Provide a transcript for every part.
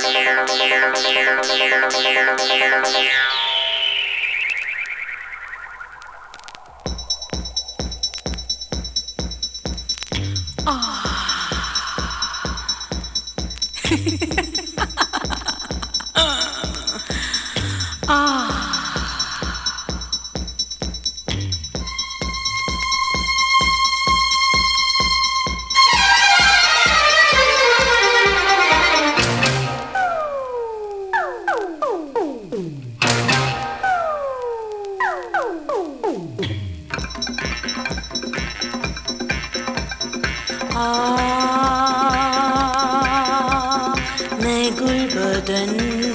मैं गुलबदन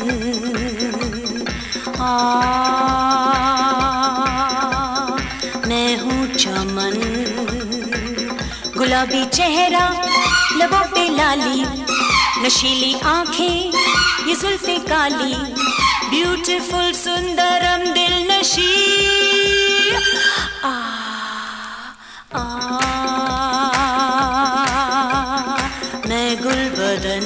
मैं हूँ चमन, गुलाबी चेहरा, लबों पे लाली, नशीली आंखें, ये जुल्फे काली, ब्यूटीफुल सुंदरम दिल नशी। मैं गुलबदन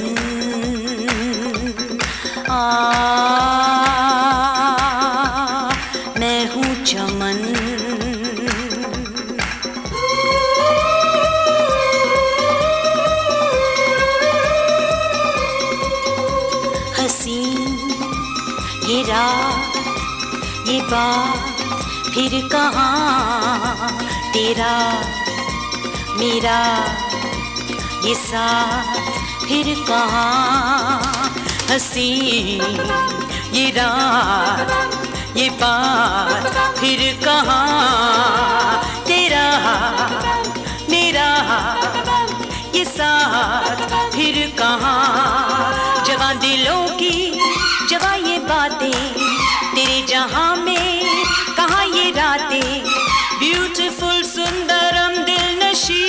मैं हूँ चमन। हसीन ये रात ये बात फिर कहाँ, तेरा मेरा ये साथ फिर कहाँ। हसीन ये रात ये बात फिर कहाँ, तेरा मेरा ये साथ फिर कहाँ। जवां दिलों की जवां ये बातें, तेरे जहां में कहाँ ये रातें, ब्यूटीफुल सुंदरम दिल नशी।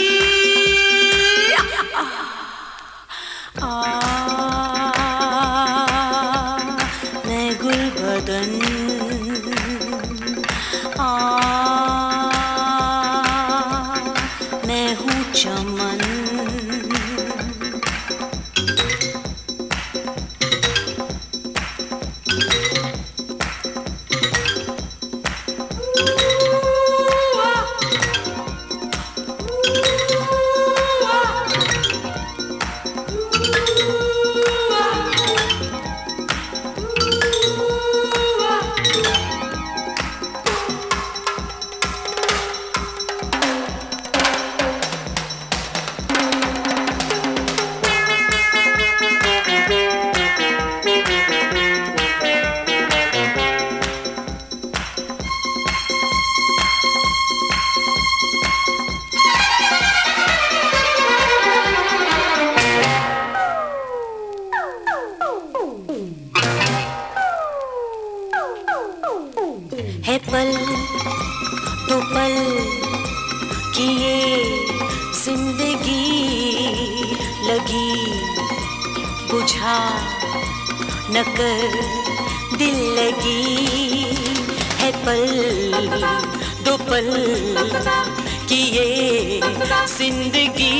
मैं गुलबदन मैं हूँ चमन। है पल तो पल की ये जिंदगी, लगी बुझा न कर दिल लगी। है पल दो पल की ये जिंदगी,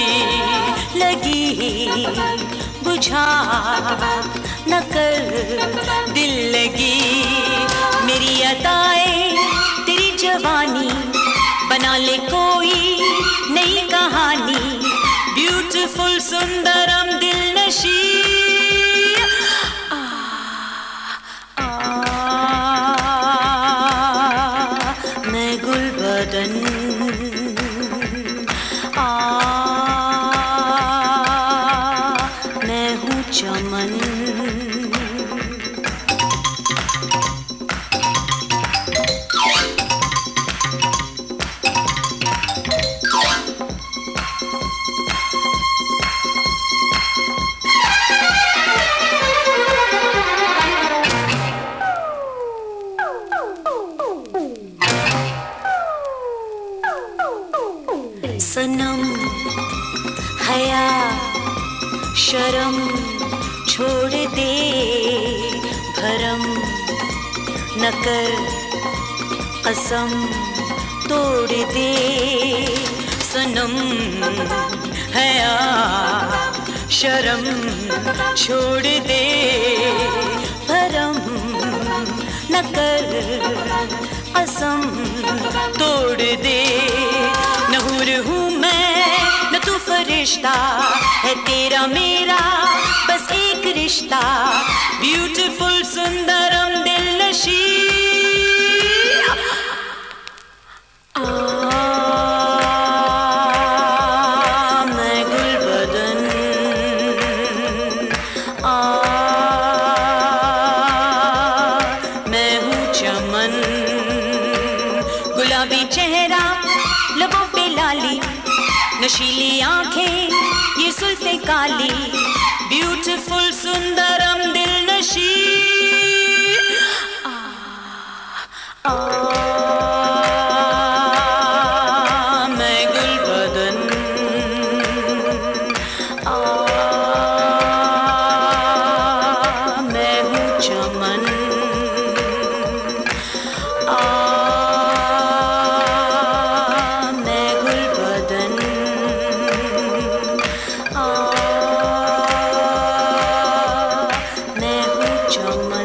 लगी बुझा न कर दिल लगी। मेरी अदाएं तेरी जवानी, बना ले कोई नई कहानी, ब्यूटीफुल सुंदरम दिल नशी। मैं गुलबदन मैं हूँ चमन। सनम हया शर्म छोड़ दे, भरम न कर कसम तोड़ दे। सनम हया शर्म छोड़ दे, भरम न कर कसम तोड़ दे। न हूर हूँ मैं न तू फरिश्ता, है तेरा मेरा बस एक रिश्ता। ब्यूटीफुल सुंदरम दिलनशी, मैं गुलबदन, मैं हूँ चमन। गुलाबी चेहरा लबों पे लाली, नशीली आंखें ये जुल्फे काली। ब्यूटीफुल सुंदरम दिलनशी, मैं गुलबदन, मैं हूँ चमन। मैं गुलबदन, मैं हूँ चमन।